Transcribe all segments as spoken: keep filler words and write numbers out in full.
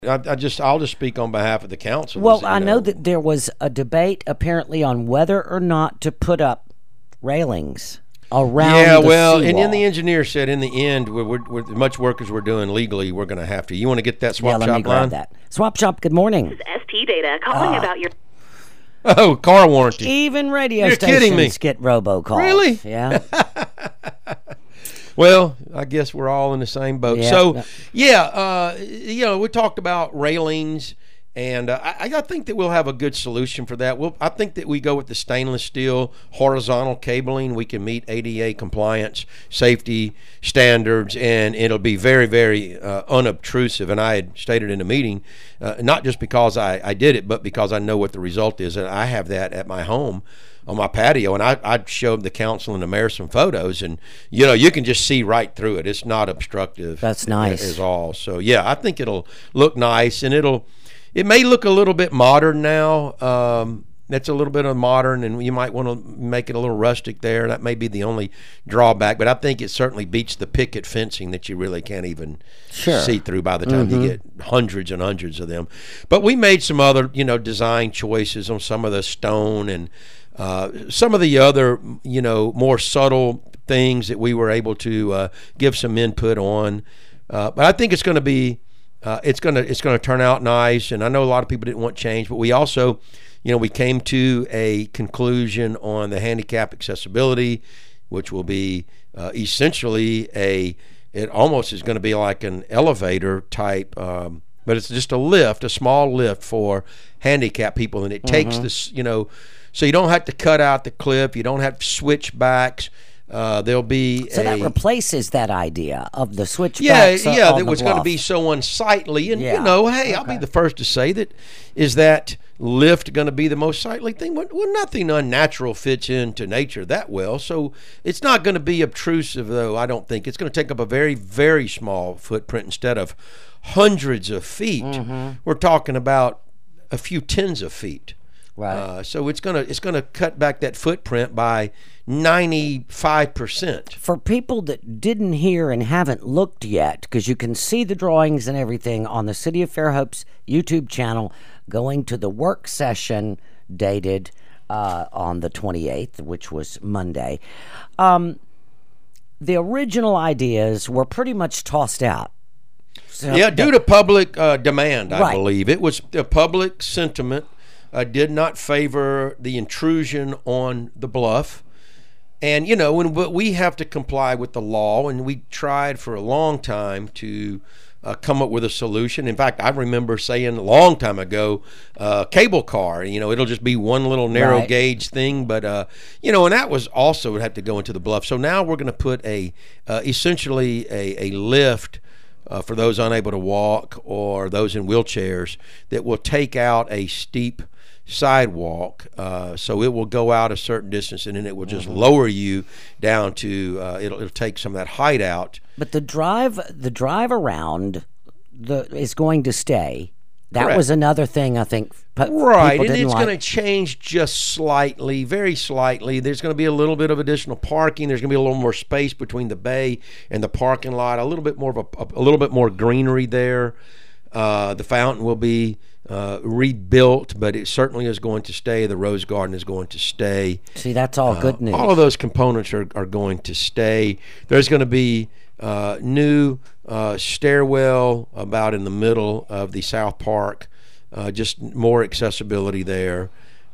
I, I just, I'll just speak on behalf of the council. Well, as you I know that there was a debate apparently on whether or not to put up railings around Yeah, the well, and seawall. then the engineer said in the end, we're, we're, we're, much work as we're doing legally, we're going to have to. You want to get that swap yeah, let shop me grab line? that. Swap Shop, good morning. This is S T Data calling about your... Oh, car warranty. Even radio You're stations kidding me. get robocalls. Really? Yeah. Well, I guess we're all in the same boat. Yeah. So, yeah, uh, you know, we talked about railings, and uh, I, I think that we'll have a good solution for that. We'll, I think that we go with the stainless steel horizontal cabling. We can meet A D A compliance, safety standards, and it'll be very, very uh, unobtrusive. And I had stated in the meeting, uh, not just because I, I did it, but because I know what the result is, and I have that at my home on my patio, and I, I showed the council and the mayor some photos, and you know, you can just see right through it. It's not obstructive. That's nice. Is all. So yeah, I think it'll look nice, and it'll it may look a little bit modern now. Um, that's a little bit of modern, and you might want to make it a little rustic there. That may be the only drawback, but I think it certainly beats the picket fencing that you really can't even Sure. see through by the time Mm-hmm. you get hundreds and hundreds of them. But we made some other, you know, design choices on some of the stone and uh, some of the other, you know, more subtle things that we were able to uh, give some input on. Uh, but I think it's going to be, uh, it's going to, it's going to turn out nice. And I know a lot of people didn't want change, but we also, you know, we came to a conclusion on the handicap accessibility, which will be uh, essentially a, it almost is going to be like an elevator type, um, but it's just a lift, a small lift for handicapped people, and it mm-hmm. takes this, you know, so you don't have to cut out the clip, you don't have switchbacks. Uh, there'll be So a, that replaces that idea of the yeah, switchbacks. yeah, on that the was going to bluff. be so unsightly, and Yeah. you know, hey, I'll Okay. be the first to say that is that lift going to be the most sightly thing? Well, well, nothing unnatural fits into nature that well, so it's not going to be obtrusive, though. I don't think it's going to take up a very, very small footprint instead of hundreds of feet. Mm-hmm. We're talking about a few tens of feet. Right. Uh, so it's gonna it's gonna cut back that footprint by ninety-five percent. For people that didn't hear and haven't looked yet, because you can see the drawings and everything on the City of Fairhope's YouTube channel, going to the work session dated uh, on the twenty-eighth, which was Monday. Um, the original ideas were pretty much tossed out. So Yeah, due to public uh, demand, I Right. believe it was the public sentiment uh, did not favor the intrusion on the bluff. And, you know, when but we have to comply with the law, and we tried for a long time to uh, come up with a solution. In fact, I remember saying a long time ago, uh, cable car, you know, it'll just be one little narrow Right. gauge thing. But, uh, you know, and that was also would have to go into the bluff. So now we're going to put a uh, essentially a, a lift uh, for those unable to walk or those in wheelchairs that will take out a steep sidewalk, uh, so it will go out a certain distance, and then it will just Mm-hmm. lower you down to uh, it'll, it'll take some of that height out. But the drive, the drive around, the is going to stay. That Correct. was another thing I think. Pe- Right, people and didn't it's like. going to change just slightly, very slightly. There's going to be a little bit of additional parking. There's going to be a little more space between the bay and the parking lot. A little bit more of a, a little bit more greenery there. Uh, the fountain will be uh, rebuilt, but it certainly is going to stay. The rose garden is going to stay. See, that's all good news. All of those components are, are going to stay. There's going to be uh, new uh, stairwell about in the middle of the South Park, uh, just more accessibility there.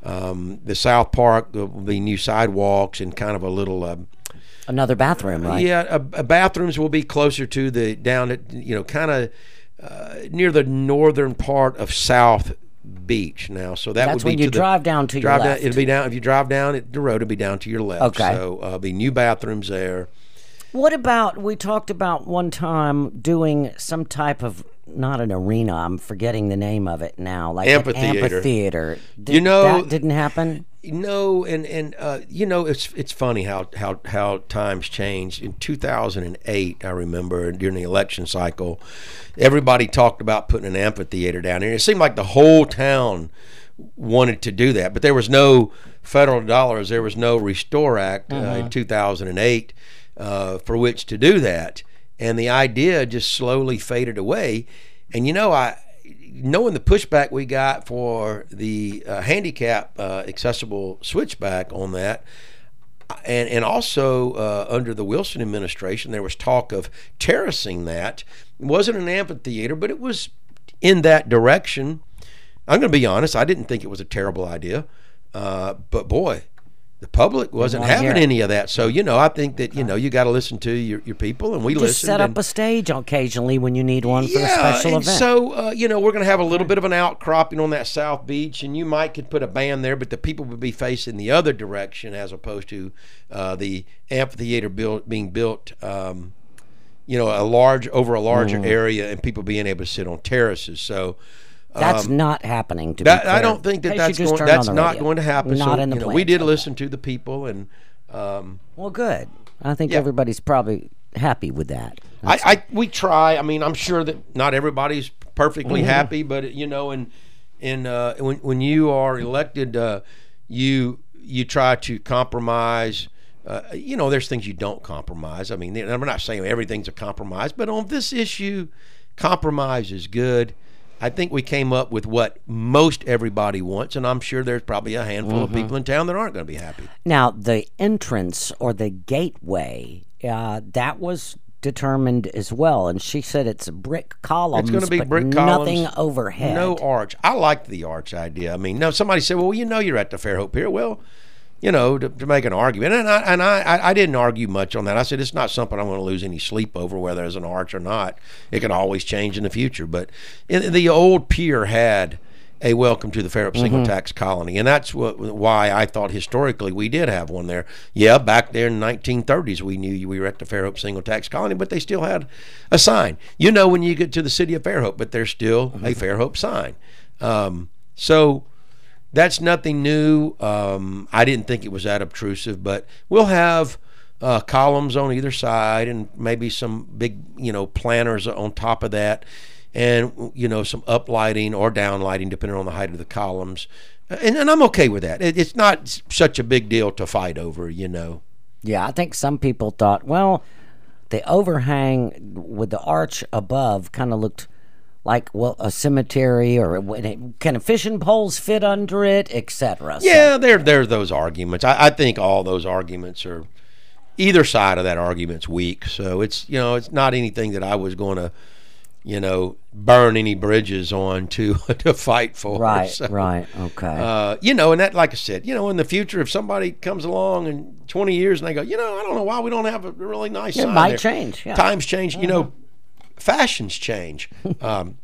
Um, the South Park will be new sidewalks and kind of a little. Uh, Another bathroom, right? Yeah, uh, uh, bathrooms will be closer to the down at you know kind of uh, near the northern part of South Beach now. So that That's would be when you to the, drive down to your drive down, left. It'll be down if you drive down it, the road. It'll be down to your left. Okay. So uh, be new bathrooms there. What about, we talked about one time doing some type of, not an arena, I'm forgetting the name of it now, like Amphitheater. an amphitheater. Did, You know- that didn't happen? No, and and uh, you know it's it's funny how how how times change. In two thousand eight, I remember during the election cycle, everybody talked about putting an amphitheater down here. It seemed like the whole town wanted to do that, but there was no federal dollars. There was no Restore Act uh, in two thousand eight uh, for which to do that, and the idea just slowly faded away. And you know, I knowing the pushback we got for the uh, handicap uh, accessible switchback on that, and and also uh, under the Wilson administration, there was talk of terracing that. It wasn't an amphitheater, but it was in that direction. I'm going to be honest, I didn't think it was a terrible idea, uh, but boy, the public wasn't having any of that. So, you know, I think that, you know, you got to listen to your, your people, and we Just listened. set up and, a stage occasionally when you need one for yeah, a special and event. so, uh, you know, we're going to have a little bit of an outcropping on that South Beach, and you might could put a band there, but the people would be facing the other direction as opposed to uh, the amphitheater built, being built, um, you know, a large over a larger mm-hmm. area, and people being able to sit on terraces. So, That's um, not happening. To that, be clear. I don't think that Hey, that's you just going. turned That's on the not radio. going to happen. Not so, in the you know, plans we did like listen to the people, and um, well, good. I think yeah. everybody's probably happy with that. I, I we try. I mean, I'm sure that not everybody's perfectly Mm-hmm. happy, but you know, and and uh, when when you are elected, uh, you you try to compromise. Uh, you know, there's things you don't compromise. I mean, I'm not saying everything's a compromise, but on this issue, compromise is good. I think we came up with what most everybody wants, and I'm sure there's probably a handful Mm-hmm. of people in town that aren't going to be happy. Now, the entrance or the gateway, uh, that was determined as well, and she said it's brick columns. It's going to be but brick columns, nothing overhead. no arch. I liked the arch idea. I mean, no, somebody said, "Well, you know, you're at the Fairhope Pier." Well, you know, to, to make an argument, and I and I, I didn't argue much on that. I said it's not something I'm going to lose any sleep over whether there's an arch or not. It can always change in the future. But in, the old pier had a welcome to the Fairhope Mm-hmm. single tax colony, and that's what why I thought historically we did have one there. Yeah, back there in the nineteen thirties we knew we were at the Fairhope single tax colony, but they still had a sign. You know, when you get to the city of Fairhope, but there's still Mm-hmm. a Fairhope sign. Um, so. That's nothing new. Um, I didn't think it was that obtrusive, but we'll have uh, columns on either side and maybe some big, you know, planters on top of that, and you know, some uplighting or downlighting depending on the height of the columns. And, and I'm okay with that. It, it's not such a big deal to fight over, you know. Yeah, I think some people thought, well, the overhang with the arch above kind of looked like, well, a cemetery, or can fishing poles fit under it, et cetera. Yeah, so, there, there are those arguments. I, I think all those arguments are, either side of that argument's weak. So it's, you know, it's not anything that I was going to, you know, burn any bridges on to to fight for. Right, so, right, okay. Uh, you know, and that, like I said, you know, in the future, if somebody comes along in twenty years and they go, you know, I don't know why we don't have a really nice it sign might there. change. Yeah. Times change. Uh-huh. You know, fashions change. um,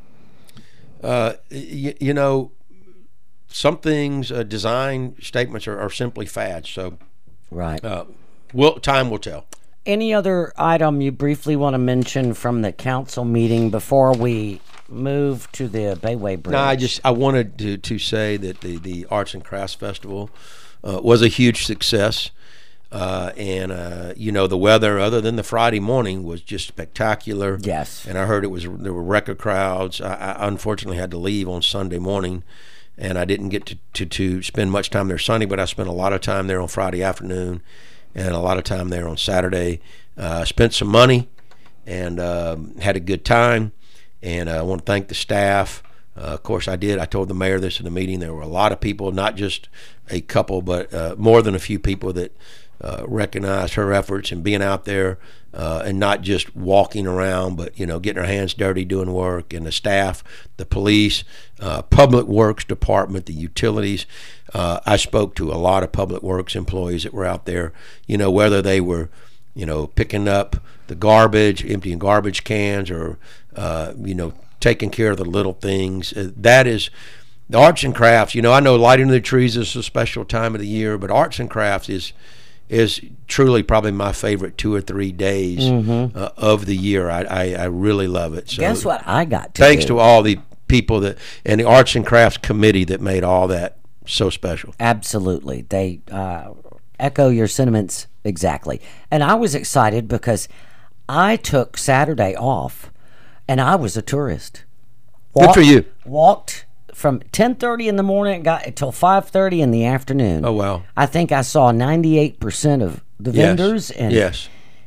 uh, y- you know, some things, uh, design statements are, are simply fads. So, right. Uh, well, time will tell. Any other item you briefly want to mention from the council meeting before we move to the Bayway Bridge? No, I just I wanted to, to say that the, the Arts and Crafts Festival uh, was a huge success. Uh, and, uh, you know, the weather, other than the Friday morning, was just spectacular. Yes. And I heard it was there were record crowds. I, I unfortunately had to leave on Sunday morning, and I didn't get to, to, to spend much time there Sunday, but I spent a lot of time there on Friday afternoon and a lot of time there on Saturday. Uh, spent some money and um, had a good time. And uh, I want to thank the staff. Uh, of course, I did. I told the mayor this in the meeting. There were a lot of people, not just a couple, but uh, more than a few people that uh, recognized her efforts and being out there uh, and not just walking around, but, you know, getting her hands dirty doing work. And the staff, the police, uh, public works department, the utilities. Uh, I spoke to a lot of public works employees that were out there, you know, whether they were, you know, picking up the garbage, emptying garbage cans, or, uh, you know, taking care of the little things. Uh, that is the arts and crafts. You know, I know lighting the trees is a special time of the year, but arts and crafts is is truly probably my favorite two or three days mm-hmm. uh, of the year. I, I I really love it. So guess what I got to thanks do? to all the people that and the arts and crafts committee that made all that so special. Absolutely, they uh, echo your sentiments exactly. And I was excited because I took Saturday off. And I was a tourist. Walked, Good for you. Walked from ten thirty in the morning, got until five thirty in the afternoon. Oh, wow. I think I saw ninety-eight percent of the yes. vendors. And yes.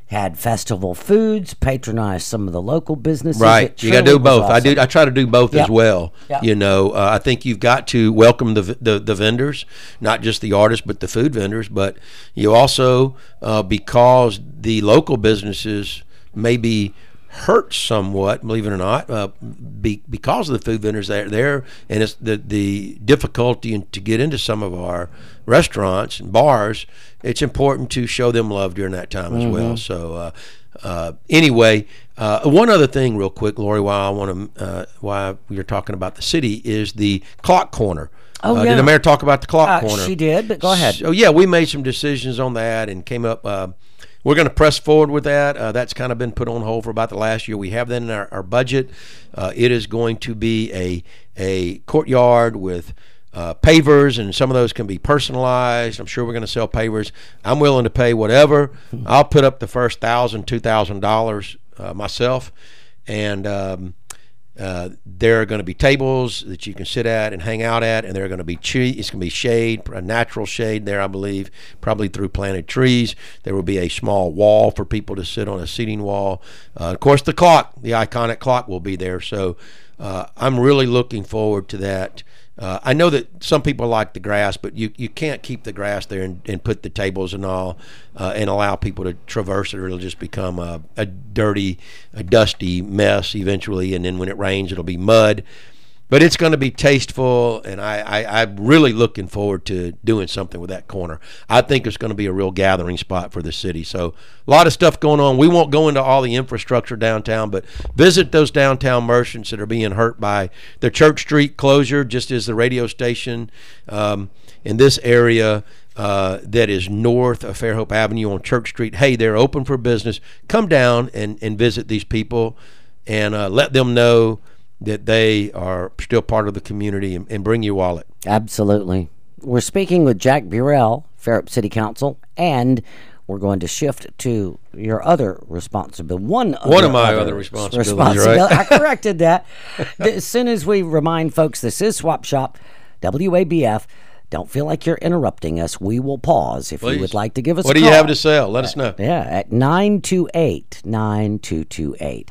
had festival foods, patronized some of the local businesses. Right, It you got to truly do was both. I awesome. do. I try to do both Yep. as well. Yep. You know, uh, I think you've got to welcome the, the the vendors, not just the artists, but the food vendors. But you also, uh, because the local businesses may be hurt somewhat, believe it or not, uh, be, because of the food vendors that are there, and it's the the difficulty in, to get into some of our restaurants and bars. It's important to show them love during that time as well. So, uh, uh, anyway, uh, one other thing, real quick, Lori, while I want to, uh, while we are talking about the city, is the clock corner. Oh, uh, yeah. Did the mayor talk about the clock Uh, corner? she did, but go ahead. So yeah, we made some decisions on that and came up. Uh, we're going to press forward with that. Uh, that's kind of been put on hold for about the last year. We have that in our, our budget. Uh, it is going to be a a courtyard with uh, pavers, and some of those can be personalized. I'm sure we're going to sell pavers. I'm willing to pay whatever. I'll put up the first thousand, two thousand dollars uh, myself, and um, uh, there are going to be tables that you can sit at and hang out at, and there are going to be tree. It's going to be shade, a natural shade there, I believe, probably through planted trees. There will be a small wall for people to sit on, a seating wall. Uh, of course, the clock, the iconic clock, will be there. So uh, I'm really looking forward to that. Uh, I know that some people like the grass, but you, you can't keep the grass there and, and put the tables and all uh, and allow people to traverse it, or it'll just become a, a dirty, a dusty mess eventually, and then when it rains, it'll be mud. But it's going to be tasteful, and I, I, I'm really looking forward to doing something with that corner. I think it's going to be a real gathering spot for the city. So a lot of stuff going on. We won't go into all the infrastructure downtown, but visit those downtown merchants that are being hurt by the Church Street closure, just as the radio station um, in this area uh, that is north of Fairhope Avenue on Church Street. Hey, they're open for business. Come down and, and visit these people and uh, let them know that they are still part of the community, and, and bring your wallet. Absolutely. We're speaking with Jack Burrell, Fairhope City Council, and we're going to shift to your other responsibility. One, One of my other other responsibilities, responsibility. right? I corrected that. As soon as we remind folks this is Swap Shop, W A B F. Don't feel like you're interrupting us. We will pause if Please. you would like to give us What a do call. you have to sell? Let us know. Yeah, at nine two eight, nine two two eight.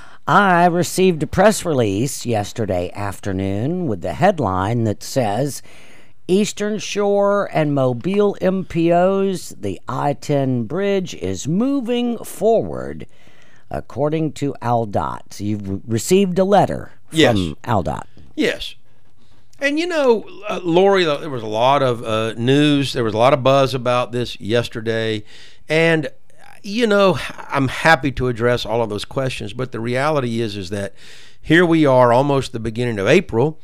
I received a press release yesterday afternoon with the headline that says Eastern Shore and Mobile M P Os, the I ten bridge is moving forward, according to AlDOT. You've received a letter from Yes. AlDOT. Yes. And, you know, uh, Lori, there was a lot of uh, news. There was a lot of buzz about this yesterday. And, you know, I'm happy to address all of those questions. But the reality is, is that here we are almost the beginning of April.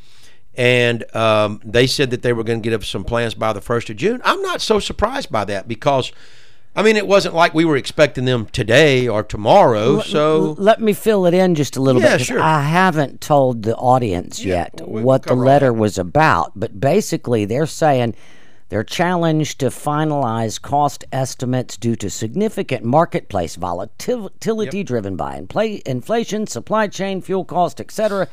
And um, they said that they were going to get up some plans by the first of June. I'm not so surprised by that because, I mean, it wasn't like we were expecting them today or tomorrow. So Let me fill it in just a little Yeah, bit. 'Cause sure. I haven't told the audience Yeah, yet well, we- what the cover all letter that. was about, but basically they're saying they're challenged to finalize cost estimates due to significant marketplace volatility driven by infl- inflation, supply chain, fuel cost, et cetera.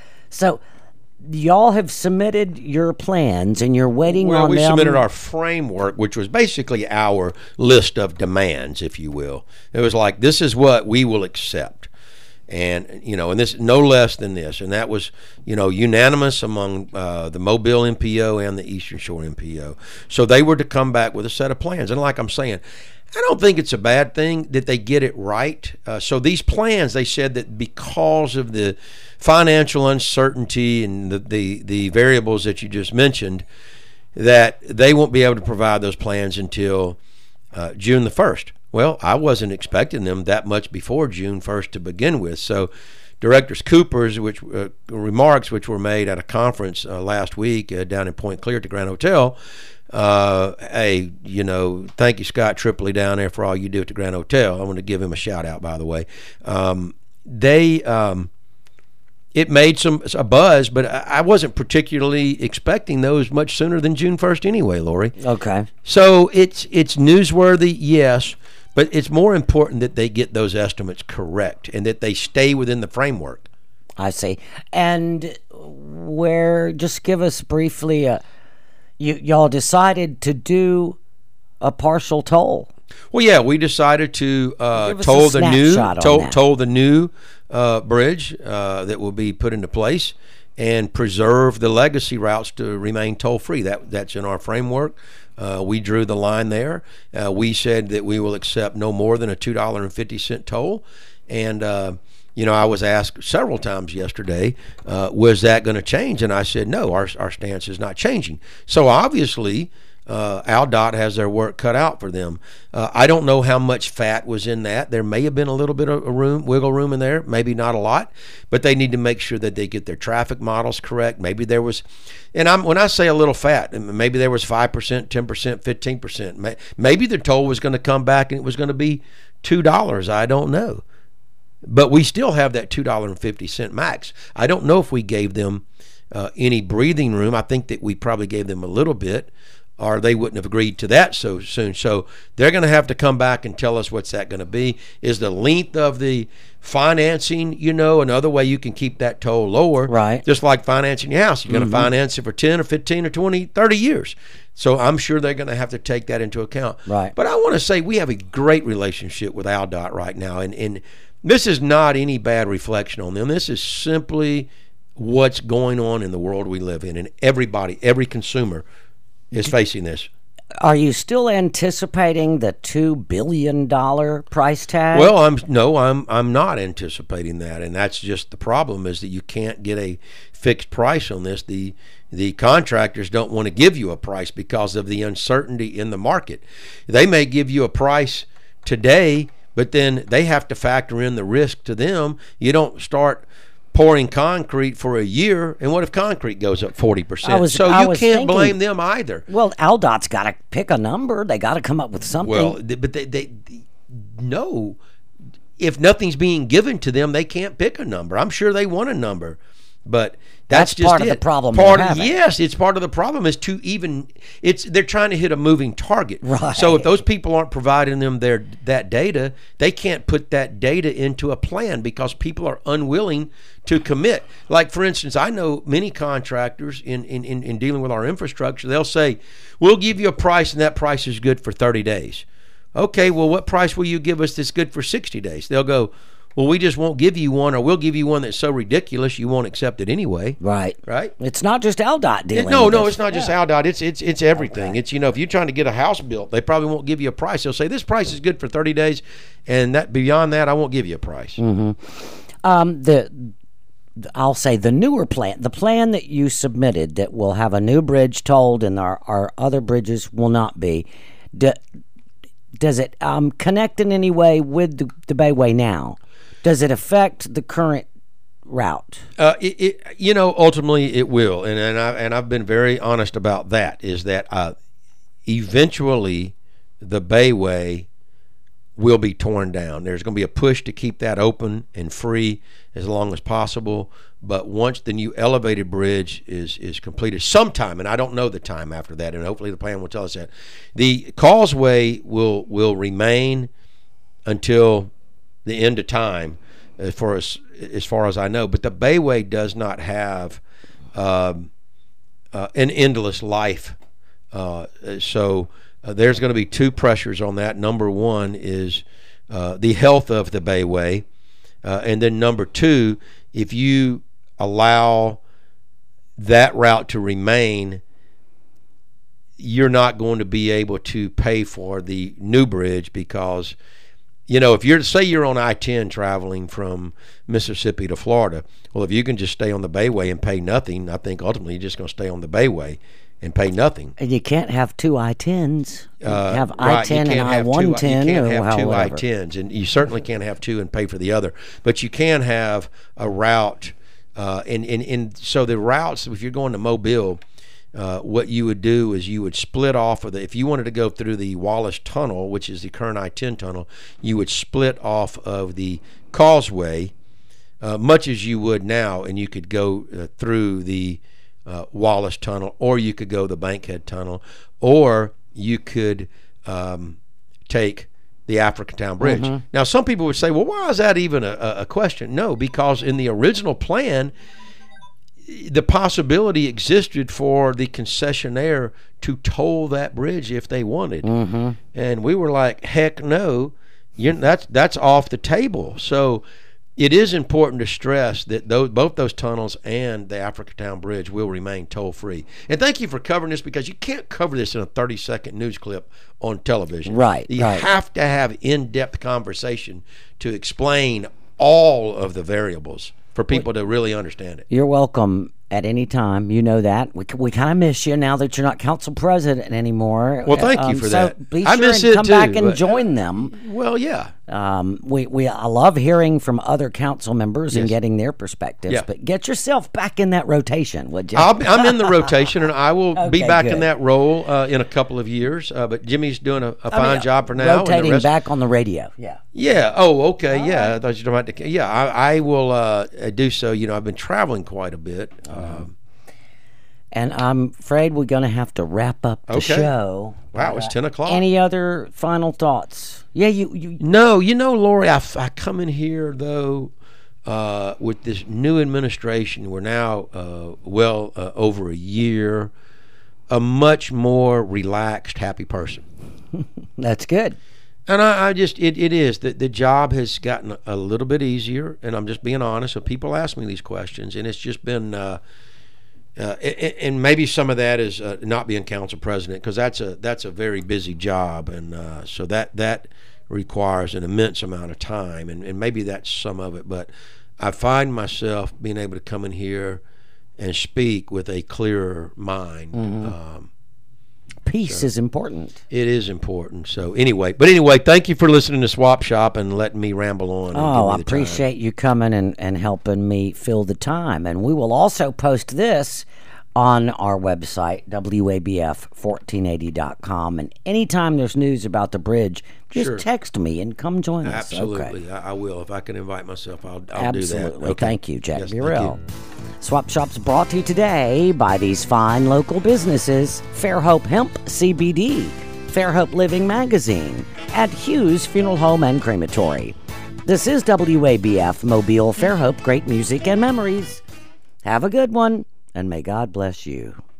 So y'all have submitted your plans and you're waiting Well, on we them. submitted our framework, which was basically our list of demands, if you will. It was like, this is what we will accept. And, you know, and this, no less than this. And that was, you know, unanimous among uh, the Mobile M P O and the Eastern Shore M P O. So they were to come back with a set of plans. And like I'm saying, I don't think it's a bad thing that they get it right. Uh, so these plans, they said that because of the financial uncertainty and the, the, the variables that you just mentioned, that they won't be able to provide those plans until uh, June the first. Well, I wasn't expecting them that much before June first to begin with. So Director Cooper's which uh, remarks which were made at a conference uh, last week uh, down in Point Clear at the Grand Hotel, uh, hey, you know, thank you, Scott Tripoli, down there for all you do at the Grand Hotel. I want to give him a shout out, by the way. Um, they... Um, It made some a buzz, but I wasn't particularly expecting those much sooner than June first anyway, Lori. Okay. So it's it's newsworthy, yes, but it's more important that they get those estimates correct and that they stay within the framework. I see. And where, just give us briefly, uh, you, y'all decided to do a partial toll. Well, yeah, we decided to uh, Give us toll a the new snapshot on toll, that. toll the new uh, bridge uh, that will be put into place, and preserve the legacy routes to remain toll free. That that's in our framework. Uh, we drew the line there. Uh, we said that we will accept no more than a two dollar and fifty cent toll, and uh, you know, I was asked several times yesterday, uh, was that going to change? And I said, no, our our stance is not changing. So obviously, uh, AlDOT has their work cut out for them. Uh, I don't know how much fat was in that. There may have been a little bit of a room, wiggle room in there, maybe not a lot, but they need to make sure that they get their traffic models correct. Maybe there was, and I'm when I say a little fat, maybe there was five percent, ten percent, fifteen percent. Maybe the toll was going to come back and it was going to be two dollars. I don't know. But we still have that two dollars and fifty cent max. I don't know if we gave them uh, any breathing room. I think that we probably gave them a little bit, or they wouldn't have agreed to that so soon. So they're going to have to come back and tell us what's that going to be. Is the length of the financing, you know, another way you can keep that toll lower. Right. Just like financing your house. You're going to Mm-hmm. finance it for ten or fifteen or twenty, thirty years. So I'm sure they're going to have to take that into account. Right. But I want to say we have a great relationship with AlDOT right now. And, and this is not any bad reflection on them. This is simply what's going on in the world we live in. And everybody, every consumer is facing this. Are you still anticipating the two billion dollar price tag? Well, I'm no, I'm I'm not anticipating that, and that's just the problem, is that you can't get a fixed price on this. The the contractors don't want to give you a price because of the uncertainty in the market. They may give you a price today, but then they have to factor in the risk to them. You don't start pouring concrete for a year, and what if concrete goes up forty I percent? was- So I you was can't thinking- blame them either. Well, AlDOT's got to pick a number. They got to come up with something. Well, th- but they, they, they no, if nothing's being given to them, they can't pick a number. I'm sure they want a number, but that's, That's just part of the it. problem Part they're of, having. yes, it's part of the problem is to even it's they're trying to hit a moving target. Right. So if those people aren't providing them their that data, they can't put that data into a plan because people are unwilling to commit. Like, for instance, I know many contractors in, in, in, in dealing with our infrastructure, they'll say, we'll give you a price and that price is good for thirty days. Okay, well, what price will you give us that's good for sixty days? They'll go, well, we just won't give you one, or we'll give you one that's so ridiculous you won't accept it anyway. right. Right? It's not just AlDOT dealing It- no, with no, this. it's not just Yeah. AlDOT. It's it's it's everything. It's, you know, if you're trying to get a house built, they probably won't give you a price. They'll say this price is good for thirty days, and that beyond that, I won't give you a price. Um, the I'll say the newer plan, the plan that you submitted that will have a new bridge tolled and our, our other bridges will not be. Do, does it um, connect in any way with the, the Bayway now? Does it affect the current route? Uh, it, it, you know, ultimately it will, and and I and I've been very honest about that. Is that uh, eventually the Bayway will be torn down. There's going to be a push to keep that open and free as long as possible. But once the new elevated bridge is is completed, sometime, and I don't know the time after that, and hopefully the plan will tell us that, the causeway will will remain until the end of time, as far as as far as I know. But the Bayway does not have um, uh, an endless life. Uh, so uh, there's going to be two pressures on that. Number one is uh, the health of the Bayway, uh, and then number two, if you allow that route to remain, you're not going to be able to pay for the new bridge because, you know, if you're to say you're on I ten traveling from Mississippi to Florida, well, if you can just stay on the Bayway and pay nothing, I think ultimately you're just going to stay on the Bayway and pay nothing. And you can't have two I tens. You Uh, have right, I ten you and can't I have two- one ten You or can't have two I however. tens, and you certainly can't have two and pay for the other. But you can have a route, uh, and, and, and so the routes, if you're going to Mobile, uh, what you would do is you would split off of the, if you wanted to go through the Wallace Tunnel, which is the current I ten tunnel, you would split off of the causeway, uh, much as you would now, and you could go uh, through the uh, Wallace Tunnel, or you could go the Bankhead Tunnel, or you could um, take the Africantown Bridge. Mm-hmm. Now, some people would say, well, why is that even a, a question? No, because in the original plan, the possibility existed for the concessionaire to toll that bridge if they wanted. Mm-hmm. And we were like, heck no, you're, that's that's off the table. So it is important to stress that those, both those tunnels and the Africatown Bridge will remain toll-free. And thank you for covering this, because you can't cover this in a thirty-second news clip on television. Right, You right. have to have in-depth conversation to explain all of the variables for people to really understand it. You're welcome at any time. You know that. We, we kind of miss you now that you're not council president anymore. Well, thank you Um, for so that. Be I sure miss and it come too, back and but- join them. Well, yeah. Um, we, we I love hearing from other council members and Yes. getting their perspectives. Yeah. But get yourself back in that rotation, would you? I'll, be- I'm in the rotation, and I will be Okay, back good. in that role uh, in a couple of years. Uh, but Jimmy's doing a, a I fine mean, job for now. and the Rotating rest- back on the radio. Yeah. Yeah. Oh, okay. yeah. I thought you were talking about the, yeah, I, I will uh, do so. You know, I've been traveling quite a bit. Um, And I'm afraid we're going to have to wrap up the Okay. show. wow, it's ten o'clock. Any other final thoughts? Yeah, you. you No, you know, Lori, I, f- I come in here, though, uh, with this new administration. We're now uh, well uh, over a year, a much more relaxed, happy person. that's good. And I, I just, it, it is. The, the job has gotten a little bit easier, and I'm just being honest. So people ask me these questions, and it's just been, uh, uh, and, and maybe some of that is uh, not being council president, because that's a that's a very busy job, and uh, so that that requires an immense amount of time, and, and maybe that's some of it. But I find myself being able to come in here and speak with a clearer mind. Mm-hmm. Um, Peace is important. It is important. So anyway, but anyway, thank you for listening to Swap Shop and letting me ramble on. and give Oh, me I the appreciate you coming and, and helping me fill the time. And we will also post this on our website, W A B F fourteen eighty dot com. And anytime there's news about the bridge, just Sure. text me and come join time. us. Absolutely, Okay. I, I will. If I can invite myself, I'll, I'll Absolutely. do that. Okay. Thank you, Jack Yes, Be thank Real. you. Swap Shop's brought to you today by these fine local businesses: Fairhope Hemp C B D, Fairhope Living Magazine, at Hughes Funeral Home and Crematory. This is W A B F Mobile Fairhope. Great music and memories. Have a good one, and may God bless you.